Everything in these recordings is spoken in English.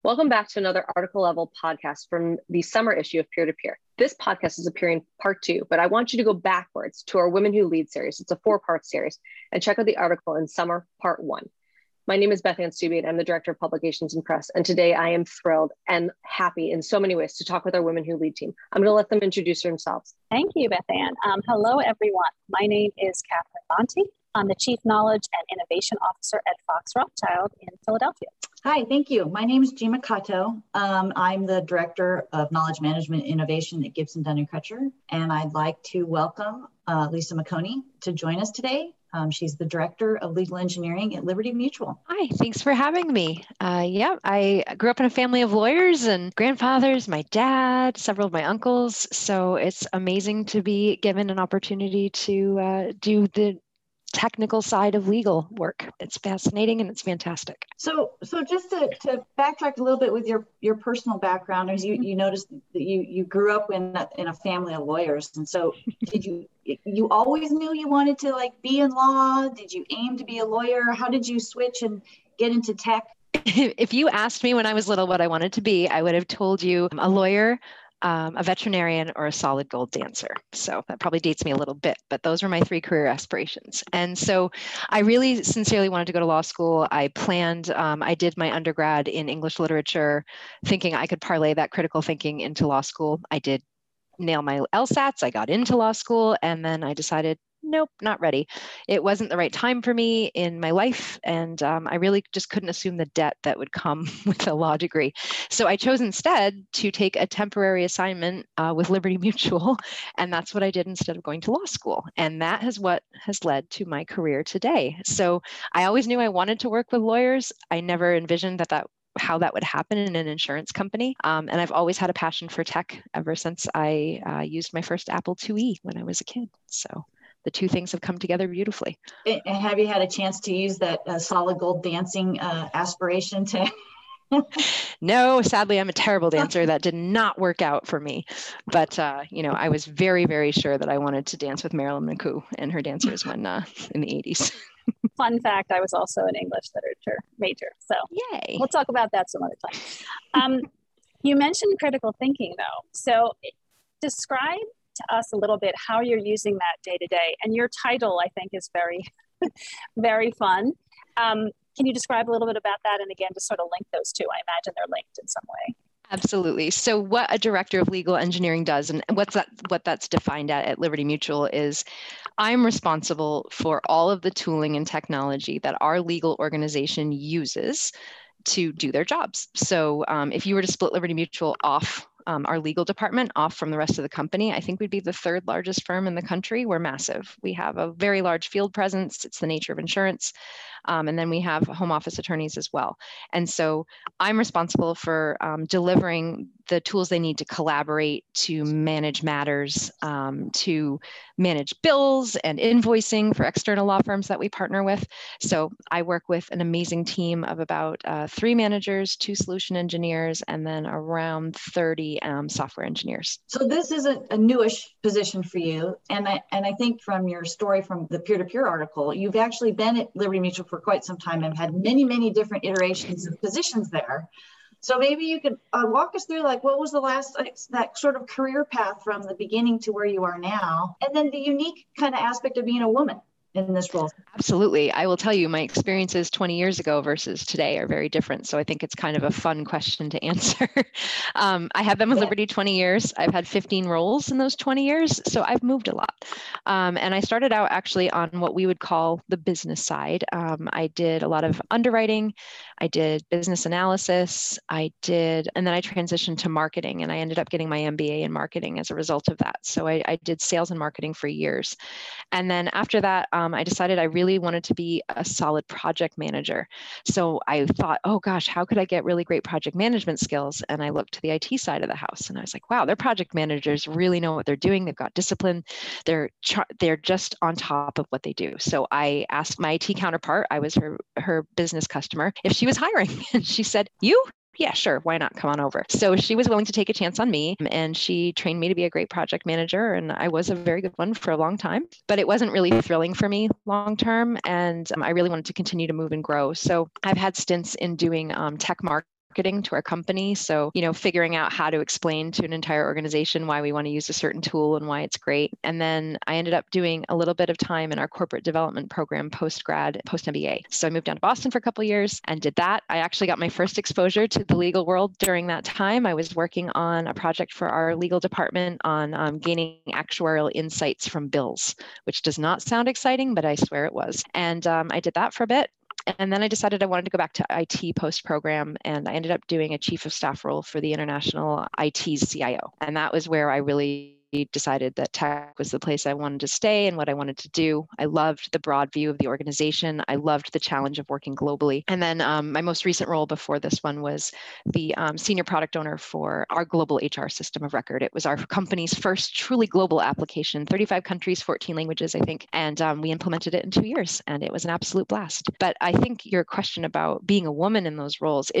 Welcome back to another article level podcast from the summer issue of Peer to Peer. This podcast is appearing part 2, but I want you to go backwards to our Women Who Lead series. It's a 4-part series, and check out the article in summer part 1. My name is Beth Ann Stubbe, and I'm the Director of Publications and Press. And today I am thrilled and happy in so many ways to talk with our Women Who Lead team. I'm going to let them introduce themselves. Thank you, Beth Ann. Hello, everyone. My name is Catherine Monty. I'm the Chief Knowledge and Innovation Officer at Fox Rothschild in Philadelphia. Hi, thank you. My name is Jima Kato. I'm the Director of Knowledge Management Innovation at Gibson, Dunn & Crutcher, and I'd like to welcome Lisa McConey to join us today. She's the Director of Legal Engineering at Liberty Mutual. Hi, thanks for having me. I grew up in a family of lawyers and grandfathers, my dad, several of my uncles, so it's amazing to be given an opportunity to do the technical side of legal work. It's fascinating and it's fantastic. So just to backtrack a little bit with your personal background, as you noticed that you grew up in a family of lawyers, and so did you always knew you wanted to be in law? Did you aim to be a lawyer? How did you switch and get into tech? If you asked me when I was little what I wanted to be, I would have told you a lawyer, a veterinarian, or a solid gold dancer. So that probably dates me a little bit, but those were my 3 career aspirations. And so I really sincerely wanted to go to law school. I planned, I did my undergrad in English literature, thinking I could parlay that critical thinking into law school. I did nail my LSATs, I got into law school, and then I decided, nope, not ready. It wasn't the right time for me in my life. And I really just couldn't assume the debt that would come with a law degree. So I chose instead to take a temporary assignment with Liberty Mutual. And that's what I did instead of going to law school. And that is what has led to my career today. So I always knew I wanted to work with lawyers. I never envisioned how that would happen in an insurance company. And I've always had a passion for tech ever since I used my first Apple IIe when I was a kid. So the 2 things have come together beautifully. And have you had a chance to use that solid gold dancing aspiration to? No, sadly, I'm a terrible dancer. That did not work out for me. But, I was very, very sure that I wanted to dance with Marilyn McCoo and her dancers when in the 80s. Fun fact, I was also an English literature major. So yay. We'll talk about that some other time. You mentioned critical thinking, though. So describe to us a little bit how you're using that day to day. And your title, I think, is very, very fun. Can you describe a little bit about that? And again, just sort of link those 2. I imagine they're linked in some way. Absolutely. So what a director of legal engineering does, and what that's defined at Liberty Mutual, is I'm responsible for all of the tooling and technology that our legal organization uses to do their jobs. So if you were to split Liberty Mutual off, our legal department off from the rest of the company, I think we'd be the 3rd largest firm in the country. We're massive. We have a very large field presence. It's the nature of insurance. And then we have home office attorneys as well. And so I'm responsible for delivering the tools they need to collaborate, to manage matters, to manage bills and invoicing for external law firms that we partner with. So I work with an amazing team of about 3 managers, 2 solution engineers, and then around 30 software engineers. So this is a newish position for you. And I think from your story from the peer-to-peer article, you've actually been at Liberty Mutual for quite some time and had many, many different iterations of positions there. So maybe you could walk us through what was the last, that sort of career path from the beginning to where you are now, and then the unique kind of aspect of being a woman in this role. Absolutely. I will tell you, my experiences 20 years ago versus today are very different. So I think it's kind of a fun question to answer. I have been with Liberty 20 years. I've had 15 roles in those 20 years. So I've moved a lot. And I started out actually on what we would call the business side. I did a lot of underwriting. I did business analysis. And then I transitioned to marketing, and I ended up getting my MBA in marketing as a result of that. So I did sales and marketing for years. And then after that, I decided I really wanted to be a solid project manager. So I thought, oh gosh, how could I get really great project management skills? And I looked to the IT side of the house, and I was like, wow, their project managers really know what they're doing. They've got discipline. They're just on top of what they do. So I asked my IT counterpart, I was her business customer, if she was hiring. And she said, you? Yeah, sure. Why not? Come on over. So she was willing to take a chance on me, and she trained me to be a great project manager. And I was a very good one for a long time, but it wasn't really thrilling for me long term. And I really wanted to continue to move and grow. So I've had stints in doing tech marketing marketing to our company. So, figuring out how to explain to an entire organization why we want to use a certain tool and why it's great. And then I ended up doing a little bit of time in our corporate development program post-grad, post-MBA. So I moved down to Boston for a couple of years and did that. I actually got my first exposure to the legal world during that time. I was working on a project for our legal department on gaining actuarial insights from bills, which does not sound exciting, but I swear it was. And I did that for a bit. And then I decided I wanted to go back to IT post-program, and I ended up doing a chief of staff role for the international IT CIO. And that was where I really decided that tech was the place I wanted to stay and what I wanted to do. I loved the broad view of the organization. I loved the challenge of working globally. And then my most recent role before this one was the senior product owner for our global HR system of record. It was our company's first truly global application, 35 countries, 14 languages, I think. And we implemented it in 2 years, and it was an absolute blast. But I think your question about being a woman in those roles,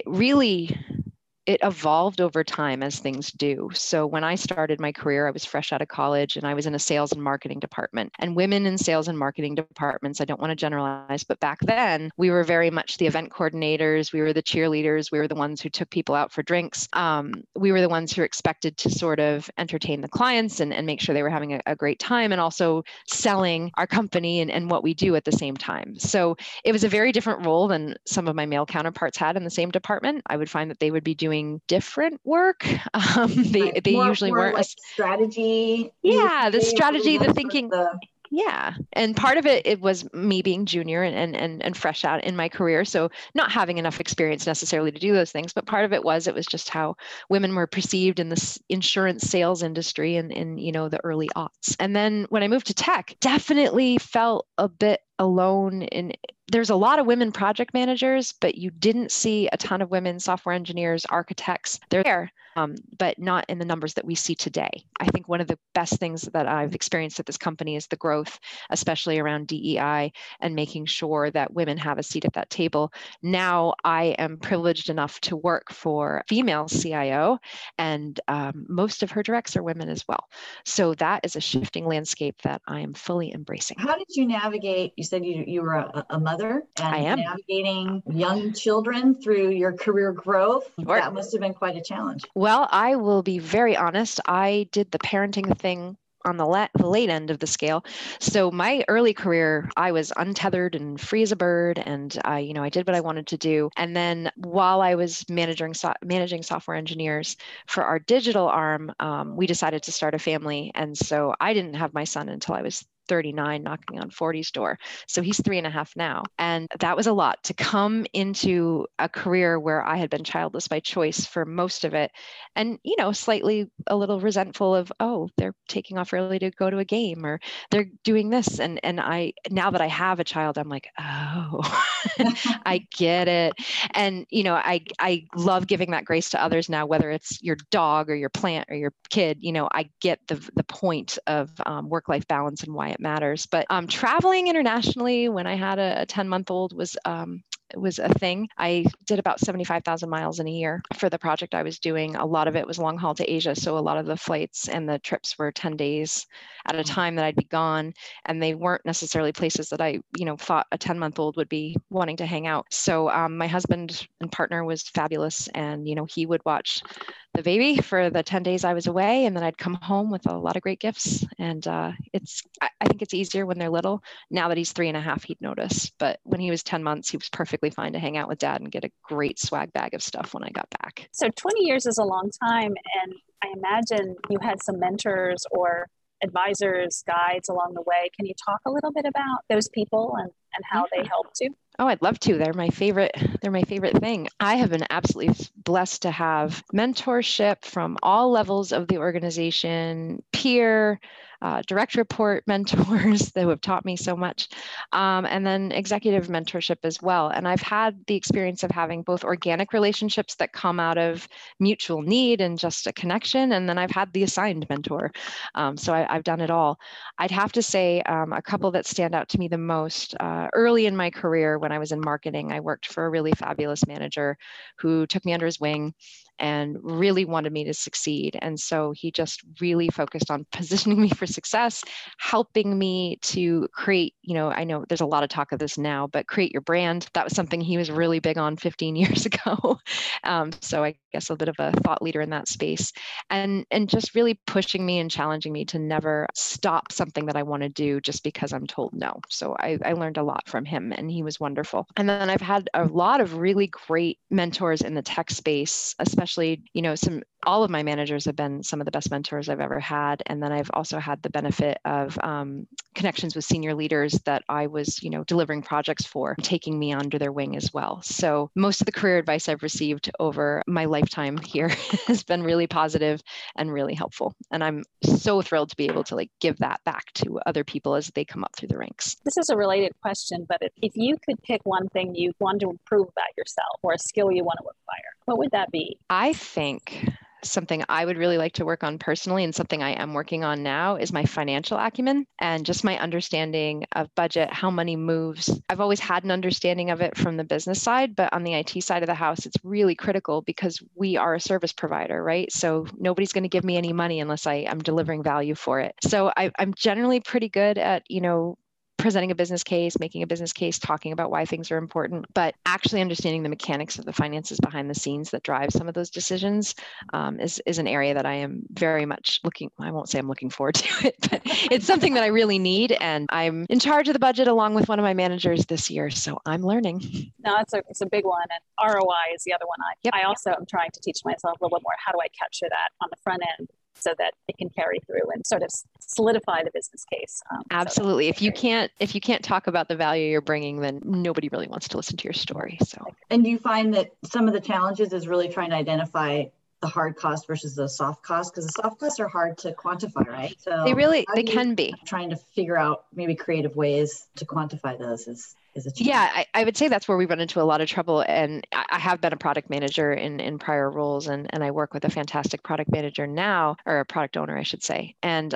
it evolved over time as things do. So when I started my career, I was fresh out of college and I was in a sales and marketing department. And women in sales and marketing departments, I don't want to generalize, but back then we were very much the event coordinators. We were the cheerleaders. We were the ones who took people out for drinks. We were the ones who were expected to sort of entertain the clients and make sure they were having a great time, and also selling our company and what we do at the same time. So it was a very different role than some of my male counterparts had in the same department. I would find that they would be doing different work. They usually weren't like strategy. Yeah, the strategy, the thinking. Yeah. And part of it was me being junior and fresh out in my career. So not having enough experience necessarily to do those things, but part of it was just how women were perceived in this insurance sales industry in the early aughts. And then when I moved to tech, definitely felt a bit alone there's a lot of women project managers, but you didn't see a ton of women software engineers, architects. They're there, but not in the numbers that we see today. I think one of the best things that I've experienced at this company is the growth, especially around DEI and making sure that women have a seat at that table. Now I am privileged enough to work for a female CIO, and most of her directs are women as well. So that is a shifting landscape that I am fully embracing. How did you navigate? You said you were a mother, and I am navigating young children through your career growth. Sure. That must have been quite a challenge. Well, I will be very honest. I did the parenting thing on the late end of the scale. So my early career, I was untethered and free as a bird, and I did what I wanted to do. And then while I was managing software engineers for our digital arm, we decided to start a family. And so I didn't have my son until I was 39, knocking on 40's door. So he's 3.5 now. And that was a lot to come into a career where I had been childless by choice for most of it. And, slightly a little resentful of, oh, they're taking off early to go to a game, or they're doing this. And now that I have a child, I'm like, oh, I get it. And, I love giving that grace to others now, whether it's your dog or your plant or your kid. I get the point of work-life balance and why it matters. But traveling internationally when I had a 10-month-old was a thing. I did about 75,000 miles in a year for the project I was doing. A lot of it was long haul to Asia. So a lot of the flights and the trips were 10 days at a time that I'd be gone. And they weren't necessarily places that I, thought a 10-month-old would be wanting to hang out. So my husband and partner was fabulous. And, he would watch the baby for the 10 days I was away. And then I'd come home with a lot of great gifts. And I think it's easier when they're little. Now that he's 3.5, he'd notice. But when he was 10 months, he was perfectly fine to hang out with dad and get a great swag bag of stuff when I got back. So 20 years is a long time. And I imagine you had some mentors or advisors, guides along the way. Can you talk a little bit about those people and how they helped you? Oh, I'd love to. They're my favorite thing. I have been absolutely blessed to have mentorship from all levels of the organization, peer, direct report mentors that have taught me so much, and then executive mentorship as well. And I've had the experience of having both organic relationships that come out of mutual need and just a connection, and then I've had the assigned mentor. So I've done it all. I'd have to say a couple that stand out to me the most. Early in my career, when I was in marketing, I worked for a really fabulous manager who took me under his wing and really wanted me to succeed. And so he just really focused on positioning me for success, helping me to create, I know there's a lot of talk of this now, but create your brand. That was something he was really big on 15 years ago. So I guess a bit of a thought leader in that space, and just really pushing me and challenging me to never stop something that I want to do just because I'm told no. So I learned a lot from him, and he was wonderful. And then I've had a lot of really great mentors in the tech space, especially, all of my managers have been some of the best mentors I've ever had. And then I've also had the benefit of connections with senior leaders that I was, delivering projects for, taking me under their wing as well. So most of the career advice I've received over my lifetime here has been really positive and really helpful. And I'm so thrilled to be able to give that back to other people as they come up through the ranks. This is a related question, but if you could pick one thing you want to improve about yourself or a skill you want to acquire, what would that be? I think something I would really like to work on personally, and something I am working on now, is my financial acumen and just my understanding of budget, how money moves. I've always had an understanding of it from the business side, but on the IT side of the house, it's really critical because we are a service provider, right? So nobody's going to give me any money unless I am delivering value for it. So I'm generally pretty good at, presenting a business case, making a business case, talking about why things are important, but actually understanding the mechanics of the finances behind the scenes that drive some of those decisions is an area that I am very much I won't say I'm looking forward to it, but it's something that I really need. And I'm in charge of the budget along with one of my managers this year. So I'm learning. No, it's a big one. And ROI is the other one. I also am trying to teach myself a little bit more. How do I capture that on the front end so that it can carry through and sort of solidify the business case? Absolutely. If you can't talk about the value you're bringing, then nobody really wants to listen to your story. So, and do you find that some of the challenges is really trying to identify the hard cost versus the soft cost? Because the soft costs are hard to quantify, right? So they can be. Trying to figure out maybe creative ways to quantify those is a challenge. Yeah, I would say that's where we run into a lot of trouble. And I have been a product manager in prior roles, and I work with a fantastic product manager now, or a product owner, I should say. And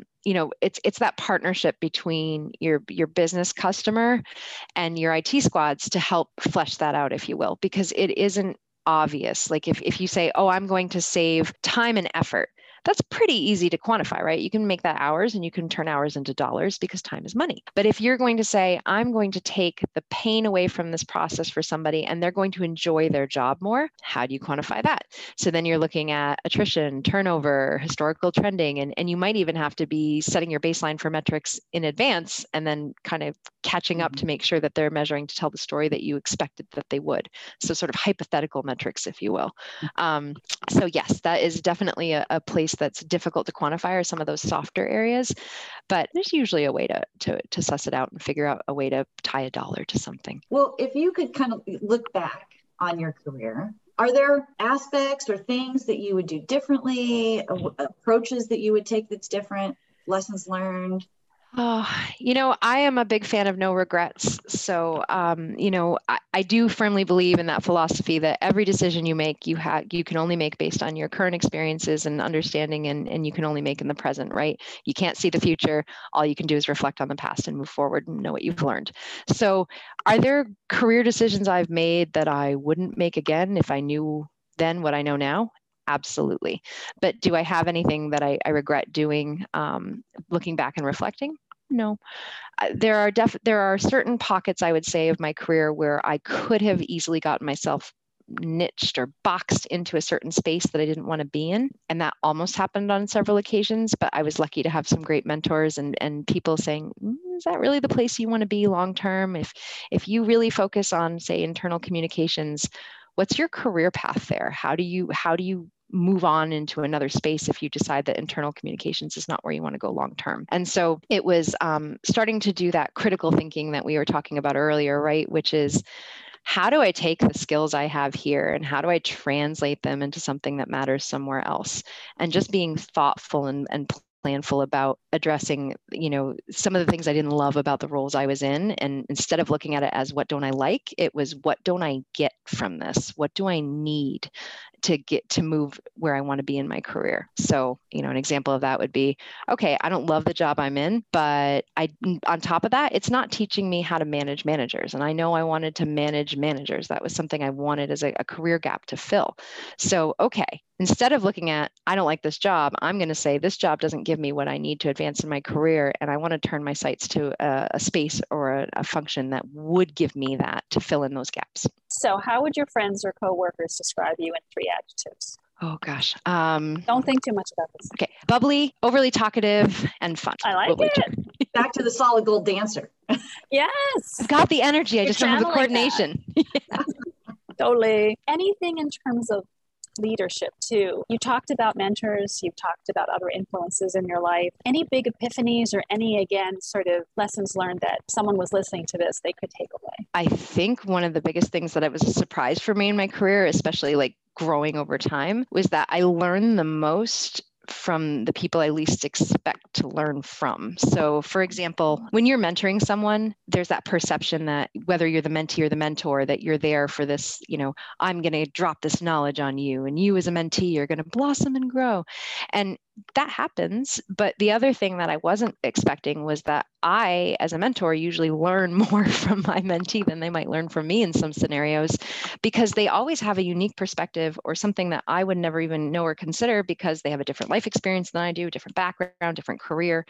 it's that partnership between your business customer and your IT squads to help flesh that out, if you will, because it isn't obvious. Like if you say, oh, I'm going to save time and effort, that's pretty easy to quantify, right? You can make that hours and you can turn hours into dollars because time is money. But if you're going to say, I'm going to take the pain away from this process for somebody and they're going to enjoy their job more, how do you quantify that? So then you're looking at attrition, turnover, historical trending, and you might even have to be setting your baseline for metrics in advance and then kind of catching up to make sure that they're measuring to tell the story that you expected that they would. So sort of hypothetical metrics, if you will. So yes, that is definitely a place that's difficult to quantify, are some of those softer areas, but there's usually a way to suss it out and figure out a way to tie a dollar to something. Well, if you could kind of look back on your career, are there aspects or things that you would do differently, approaches that you would take that's different, lessons learned? Oh, I am a big fan of no regrets. So, I do firmly believe in that philosophy that every decision you make, you can only make based on your current experiences and understanding, and you can only make in the present, right? You can't see the future. All you can do is reflect on the past and move forward and know what you've learned. So, are there career decisions I've made that I wouldn't make again if I knew then what I know now? Absolutely. But do I have anything that I regret doing, looking back and reflecting? No. There are certain pockets, I would say, of my career where I could have easily gotten myself niched or boxed into a certain space that I didn't want to be in. And that almost happened on several occasions, but I was lucky to have some great mentors and people saying, is that really the place you want to be long-term? If you really focus on, say, internal communications, what's your career path there? How do you move on into another space if you decide that internal communications is not where you want to go long term? And so it was starting to do that critical thinking that we were talking about earlier, right? Which is, how do I take the skills I have here and how do I translate them into something that matters somewhere else? And just being thoughtful and planful about addressing, some of the things I didn't love about the roles I was in. And instead of looking at it as what don't I like, it was what don't I get from this? What do I need to get to move where I want to be in my career? So, an example of that would be, okay, I don't love the job I'm in, but on top of that, it's not teaching me how to manage managers. And I know I wanted to manage managers. That was something I wanted as a career gap to fill. So, okay, instead of looking at, I don't like this job, I'm going to say, this job doesn't give me what I need to advance in my career. And I want to turn my sights to a space or a function that would give me that to fill in those gaps. So how would your friends or coworkers describe you in 3 adjectives? Oh, gosh. Don't think too much about this. Okay. Bubbly, overly talkative, and fun. I like it. Back to the solid gold dancer. Yes. I've got the energy. I You're just don't have the channeling coordination. Totally. Anything in terms of leadership too? You talked about mentors, you've talked about other influences in your life. Any big epiphanies or any, again, sort of lessons learned that someone was listening to this, they could take away? I think one of the biggest things that it was a surprise for me in my career, especially like growing over time, was that I learned the most from the people I least expect to learn from. So for example, when you're mentoring someone, there's that perception that whether you're the mentee or the mentor, that you're there for this, I'm going to drop this knowledge on you, and you as a mentee are going to blossom and grow. And that happens. But the other thing that I wasn't expecting was that I, as a mentor, usually learn more from my mentee than they might learn from me in some scenarios, because they always have a unique perspective or something that I would never even know or consider, because they have a different life experience than I do, different background, different career.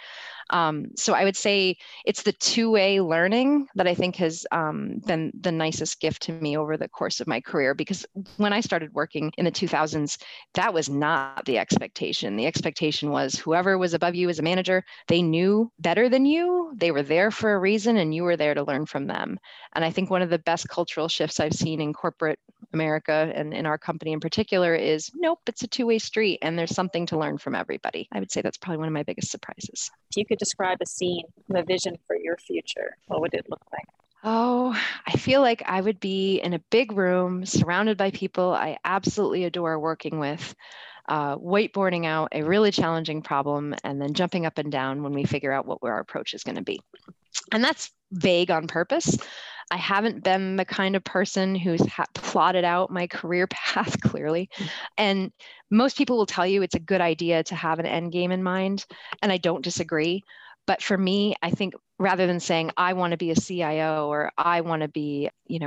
So I would say it's the two-way learning that I think has been the nicest gift to me over the course of my career. Because when I started working in the 2000s, that was not the expectation. The expectation was whoever was above you as a manager, they knew better than you. They were there for a reason, and you were there to learn from them. And I think one of the best cultural shifts I've seen in corporate America, and in our company in particular, is nope, it's a two-way street, and there's something to learn from everybody. I would say that's probably one of my biggest surprises. If you could describe a scene, the vision for your future, what would it look like? Oh, I feel like I would be in a big room surrounded by people I absolutely adore working with, whiteboarding out a really challenging problem, and then jumping up and down when we figure out what our approach is going to be. And that's vague on purpose. I haven't been the kind of person who's plotted out my career path clearly. And most people will tell you it's a good idea to have an end game in mind. And I don't disagree. But for me, I think rather than saying, I want to be a CIO, or I want to be,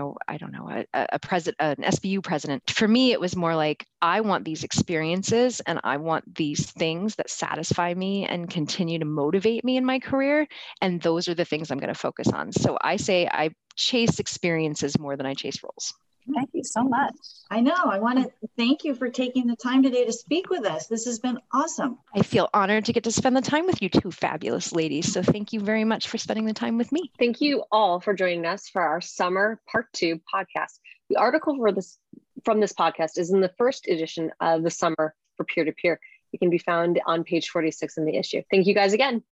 a president, an SBU president, for me, it was more like, I want these experiences and I want these things that satisfy me and continue to motivate me in my career. And those are the things I'm going to focus on. So I say I chase experiences more than I chase roles. Thank you so much. I know. I want to thank you for taking the time today to speak with us. This has been awesome. I feel honored to get to spend the time with you two fabulous ladies. So thank you very much for spending the time with me. Thank you all for joining us for our summer part 2 podcast. The article from this podcast is in the first edition of the Summer for Peer-to-Peer. It can be found on page 46 in the issue. Thank you guys again.